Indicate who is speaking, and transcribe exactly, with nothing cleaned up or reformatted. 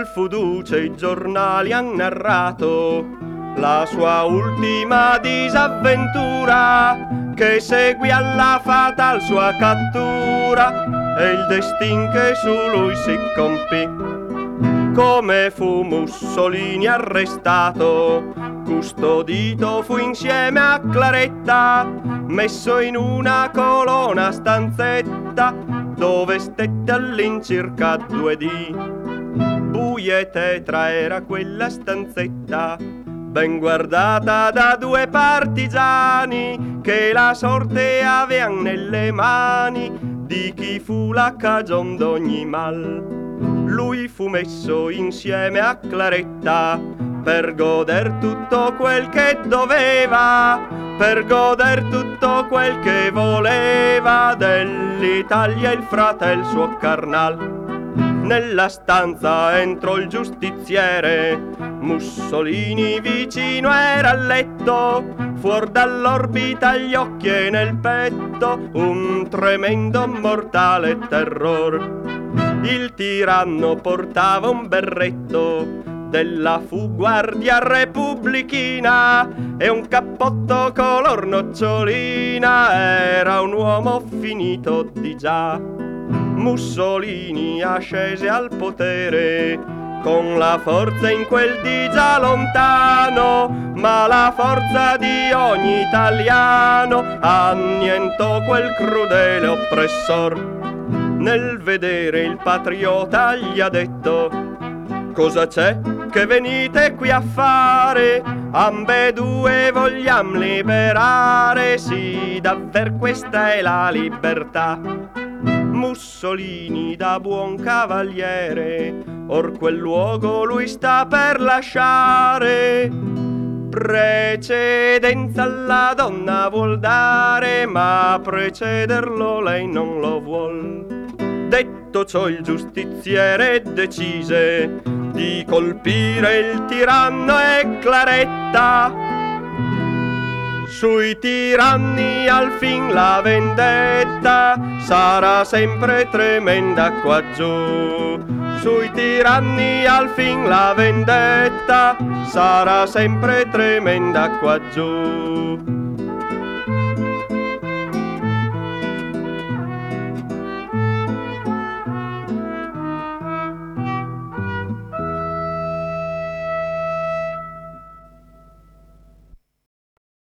Speaker 1: Fuduce i giornali han narrato la sua ultima disavventura, che seguì alla fatal sua cattura e il destin che su lui si compì. Come fu Mussolini arrestato, custodito fu insieme a Claretta, messo in una colonna stanzetta dove stette all'incirca due dì. Buia e tetra era quella stanzetta, ben guardata da due partigiani, che la sorte avean nelle mani di chi fu la cagion d'ogni mal. Lui fu messo insieme a Claretta per goder tutto quel che doveva, per goder tutto quel che voleva dell'Italia il fratel suo carnal. Nella stanza entrò il giustiziere, Mussolini vicino era al letto, fuor dall'orbita gli occhi e nel petto un tremendo mortale terror. Il tiranno portava un berretto della fu guardia repubblichina e un cappotto color nocciolina, era un uomo finito di già. Mussolini ascese al potere con la forza in quel di già lontano, ma la forza di ogni italiano annientò quel crudele oppressor. Nel vedere il patriota gli ha detto: cosa c'è che venite qui a fare? Ambedue vogliam liberare, sì, davver questa è la libertà. Mussolini da buon cavaliere or quel luogo lui sta per lasciare. Precedenza alla donna vuol dare, ma precederlo lei non lo vuol. Detto ciò il giustiziere decise di colpire il tiranno e Claretta. Sui tiranni al fin la vendetta sarà sempre tremenda qua giù. Sui tiranni al fin la vendetta sarà sempre tremenda qua giù.